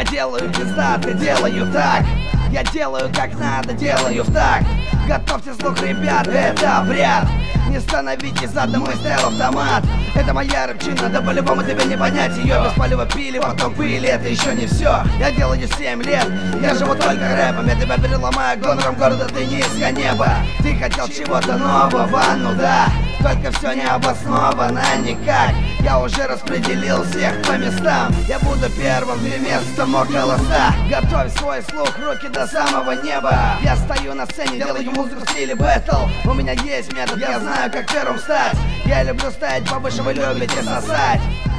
делаю пиздато, делаю так. Я делаю как надо, делаю в такт. Готовьте слух, ребят, это обряд. Не становитесь задом, мой стайл автомат. Это моя рыбчина, да по-любому тебе не понять ее. Без палева пили, потом пыли, это еще не все. Я делаю 7 лет, я живу только рэпом. Я тебя переломаю гонором города, ты низко небо. Ты хотел чего-то нового, ну да. Только все не обосновано никак. Я уже распределил всех по местам. Я буду первым, 2 места около 100. Готовь свой слух, руки до самого неба. Я стою на сцене, делаю музыку в стиле бэтл. У меня есть метод, я знаю, как первым стать. Я люблю стоять повыше, вы любите сосать.